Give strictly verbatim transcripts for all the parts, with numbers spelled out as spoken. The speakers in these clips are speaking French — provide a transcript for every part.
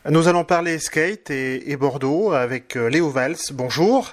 Nous allons parler skate et, et Bordeaux avec Léo Valls. Bonjour.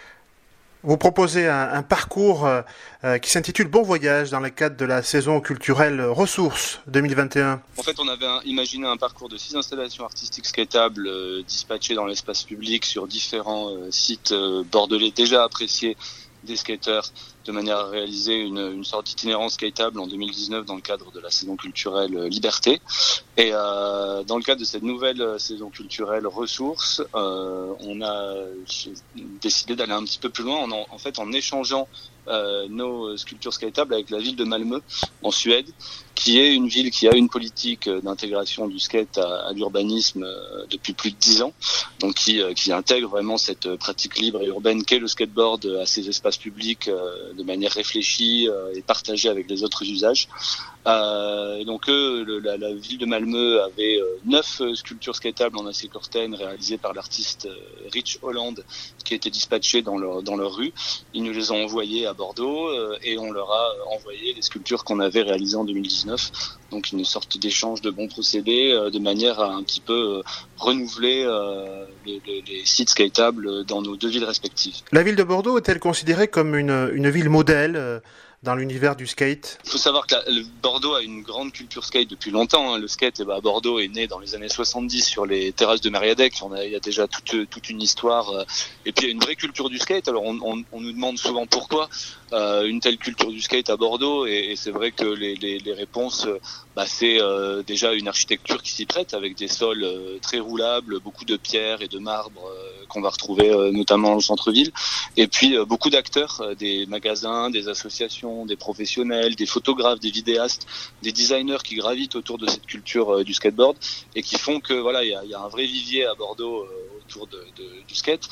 Vous proposez un, un parcours euh, qui s'intitule Bon Voyage dans le cadre de la saison culturelle Ressources deux mille vingt et un. En fait, on avait un, imaginé un parcours de six installations artistiques skatables euh, dispatchées dans l'espace public sur différents euh, sites euh, bordelais déjà appréciés des skateurs, de manière à réaliser une, une sorte d'itinérance skateable en deux mille dix-neuf dans le cadre de la saison culturelle euh, Liberté. Et euh, dans le cadre de cette nouvelle euh, saison culturelle Ressources, euh, on a décidé d'aller un petit peu plus loin en, en fait en échangeant euh, nos sculptures skatables avec la ville de Malmö en Suède, qui est une ville qui a une politique d'intégration du skate à, à l'urbanisme euh, depuis plus de dix ans, donc qui, euh, qui intègre vraiment cette pratique libre et urbaine qu'est le skateboard à ses espaces publics euh, de manière réfléchie euh, et partagée avec les autres usages. Euh, et donc eux, le, la, la ville de Malmö avait euh, neuf sculptures skatables en acier corten réalisées par l'artiste euh, Rich Holland, qui étaient dispatchées dans leur, dans leur rue. Ils nous les ont envoyées à Bordeaux euh, et on leur a envoyé les sculptures qu'on avait réalisées en deux mille dix-neuf. Donc une sorte d'échange de bons procédés euh, de manière à un petit peu euh, renouveler euh, les, les, les sites skatables dans nos deux villes respectives. La ville de Bordeaux est-elle considérée comme une, une ville modèle euh, dans l'univers du skate? Il faut savoir que la, le Bordeaux a une grande culture skate depuis longtemps. Hein. Le skate eh ben, à Bordeaux est né dans les années soixante-dix sur les terrasses de Mériadeck. On a, il y a déjà toute, toute une histoire. Euh, et puis il y a une vraie culture du skate. Alors on, on, on nous demande souvent pourquoi euh, une telle culture du skate à Bordeaux. Et, et c'est vrai que les, les, les réponses, euh, bah, c'est euh, déjà une architecture qui s'y prête avec des sols euh, très roulables, beaucoup de pierres et de marbre euh, qu'on va retrouver euh, notamment dans le centre-ville. Et puis euh, beaucoup d'acteurs, euh, des magasins, des associations, des professionnels, des photographes, des vidéastes, des designers qui gravitent autour de cette culture euh, du skateboard et qui font que voilà, il y a, y a un vrai vivier à Bordeaux euh, autour de, de, du skate.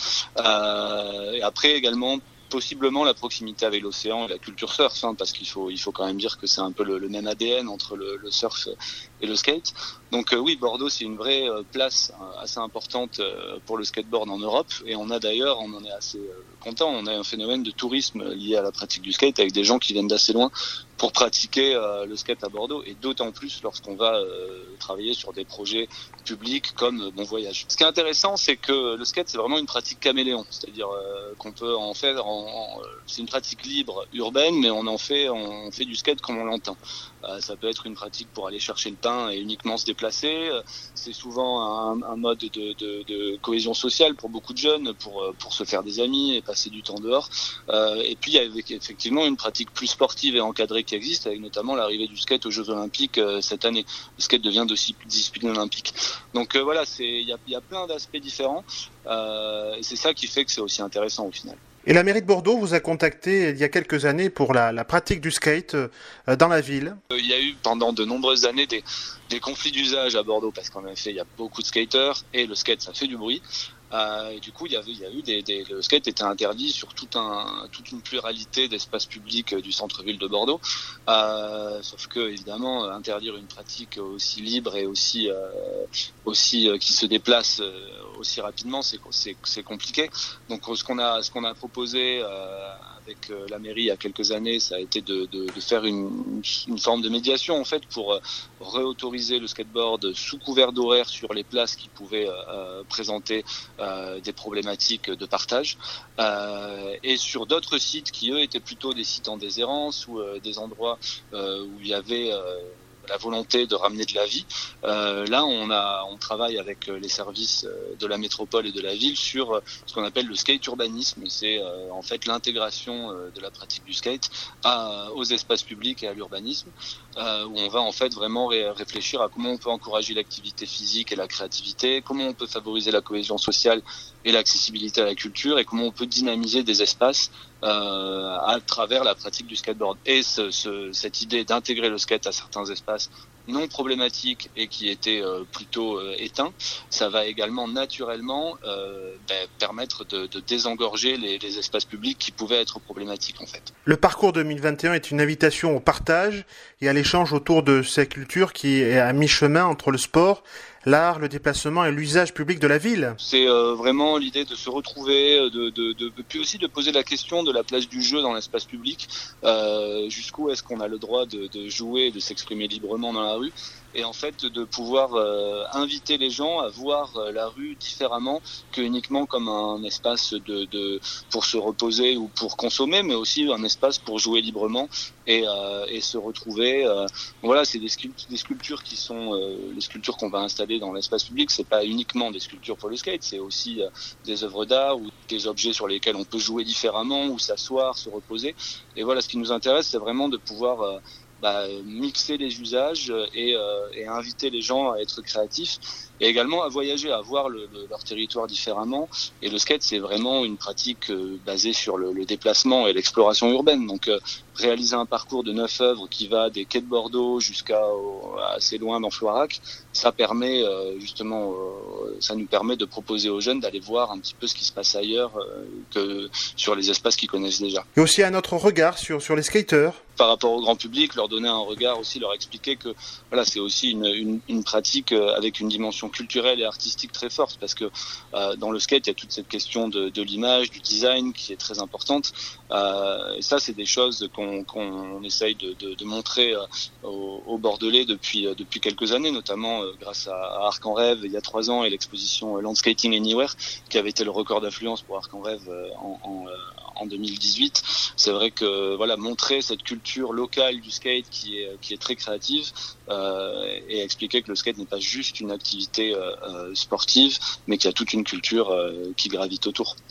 Euh, et après également possiblement la proximité avec l'océan et la culture surf, hein, parce qu'il faut il faut quand même dire que c'est un peu le, le même A D N entre le, le surf et le skate. Donc euh, oui, Bordeaux c'est une vraie euh, place euh, assez importante euh, pour le skateboard en Europe, et on a d'ailleurs, on en est assez euh, content, on a un phénomène de tourisme lié à la pratique du skate avec des gens qui viennent d'assez loin pour pratiquer euh, le skate à Bordeaux, et d'autant plus lorsqu'on va euh, travailler sur des projets publics comme euh, Bon Voyage. Ce qui est intéressant, c'est que le skate c'est vraiment une pratique caméléon, c'est-à-dire euh, qu'on peut en faire en, en, c'est une pratique libre urbaine, mais on en fait on fait du skate comme on l'entend. Euh, ça peut être une pratique pour aller chercher le pain et uniquement se déplacer. C'est souvent un, un mode de, de, de cohésion sociale pour beaucoup de jeunes, pour, pour se faire des amis et passer du temps dehors. Euh, et puis il y a effectivement une pratique plus sportive et encadrée qui existe, avec notamment l'arrivée du skate aux Jeux Olympiques euh, cette année. Le skate devient de discipline olympique. Donc euh, voilà, c'est il y a, y a plein d'aspects différents, euh, et c'est ça qui fait que c'est aussi intéressant au final. Et la mairie de Bordeaux vous a contacté il y a quelques années pour la, la pratique du skate euh, dans la ville. Il y a eu pendant de nombreuses années des, des conflits d'usage à Bordeaux, parce qu'en effet il y a beaucoup de skateurs et le skate ça fait du bruit. Euh, et du coup, il y avait, il y a eu des, des, le skate était interdit sur tout un, toute une pluralité d'espaces publics du centre-ville de Bordeaux. Euh, sauf que, évidemment, interdire une pratique aussi libre et aussi, euh, aussi euh, qui se déplace euh, aussi rapidement, c'est, c'est, c'est compliqué. Donc, ce qu'on a, ce qu'on a proposé euh, avec euh, la mairie il y a quelques années, ça a été de, de, de faire une, une forme de médiation en fait pour euh, réautoriser le skateboard sous couvert d'horaire sur les places qui pouvaient euh, présenter Euh, des problématiques de partage, euh, et sur d'autres sites qui eux étaient plutôt des sites en déshérence ou euh, des endroits euh, où il y avait euh, la volonté de ramener de la vie. Euh, là, on a, on travaille avec les services de la métropole et de la ville sur ce qu'on appelle le skate urbanisme. C'est euh, en fait l'intégration de la pratique du skate à, aux espaces publics et à l'urbanisme, euh, où on va en fait vraiment ré- réfléchir à comment on peut encourager l'activité physique et la créativité, comment on peut favoriser la cohésion sociale et l'accessibilité à la culture, et comment on peut dynamiser des espaces euh, à travers la pratique du skateboard. Et ce, ce, cette idée d'intégrer le skate à certains espaces non problématiques et qui étaient euh, plutôt euh, éteints, ça va également naturellement euh, ben, permettre de, de désengorger les, les espaces publics qui pouvaient être problématiques en fait. Le parcours deux mille vingt et un est une invitation au partage et à l'échange autour de cette culture qui est à mi-chemin entre le sport l'art, le déplacement et l'usage public de la ville. C'est euh, vraiment l'idée de se retrouver, de, de, de, de, puis aussi de poser la question de la place du jeu dans l'espace public. Euh, jusqu'où est-ce qu'on a le droit de, de jouer, de s'exprimer librement dans la rue, et en fait de pouvoir euh, inviter les gens à voir euh, la rue différemment que uniquement comme un espace de, de pour se reposer ou pour consommer, mais aussi un espace pour jouer librement et, euh, et se retrouver. Euh, voilà, c'est des, sculpt- des sculptures qui sont euh, les sculptures qu'on va installer dans l'espace public. C'est pas uniquement des sculptures pour le skate, c'est aussi euh, des œuvres d'art ou des objets sur lesquels on peut jouer différemment ou s'asseoir, se reposer. Et voilà, ce qui nous intéresse, c'est vraiment de pouvoir euh, Bah, mixer les usages et, euh, et inviter les gens à être créatifs et également à voyager, à voir le, le, leur territoire différemment. Et le skate, c'est vraiment une pratique euh, basée sur le, le déplacement et l'exploration urbaine. Donc euh, réaliser un parcours de neuf œuvres qui va des quais de Bordeaux jusqu'à au, assez loin dans Floirac, ça permet euh, justement, euh, ça nous permet de proposer aux jeunes d'aller voir un petit peu ce qui se passe ailleurs euh, que sur les espaces qu'ils connaissent déjà. Et aussi un autre regard sur, sur les skateurs. Par rapport au grand public, leur donner un regard aussi, leur expliquer que voilà, c'est aussi une, une, une pratique avec une dimension culturelle et artistique très forte, parce que euh, dans le skate, il y a toute cette question de, de l'image, du design qui est très importante. Euh, et ça, c'est des choses qu'on, qu'on essaye de, de, de montrer euh, aux, aux Bordelais depuis, euh, depuis quelques années, notamment euh, grâce à, à Arc en Rêve il y a trois ans et l'exposition euh, Landscating Anywhere, qui avait été le record d'affluence pour Arc en Rêve euh, en, en, euh, en deux mille dix-huit. C'est vrai que voilà, montrer cette culture locale du skate qui est qui est très créative euh, et expliquer que le skate n'est pas juste une activité euh, sportive, mais qu'il y a toute une culture euh, qui gravite autour.